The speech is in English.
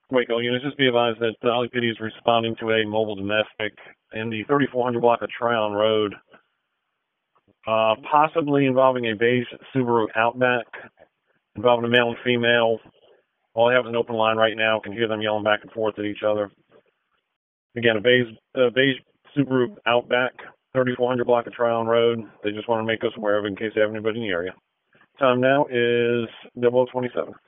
Waco units, just be advised that the LAPD is responding to a mobile domestic in the 3400 block of Tryon Road, possibly involving a beige Subaru Outback, involving a male and female. All they have is an open line right now. Can hear them yelling back and forth at each other. Again, a beige Subaru Outback, 3400 block of Tryon Road. They just want to make us aware of it in case they have anybody in the area. Time now is 0027.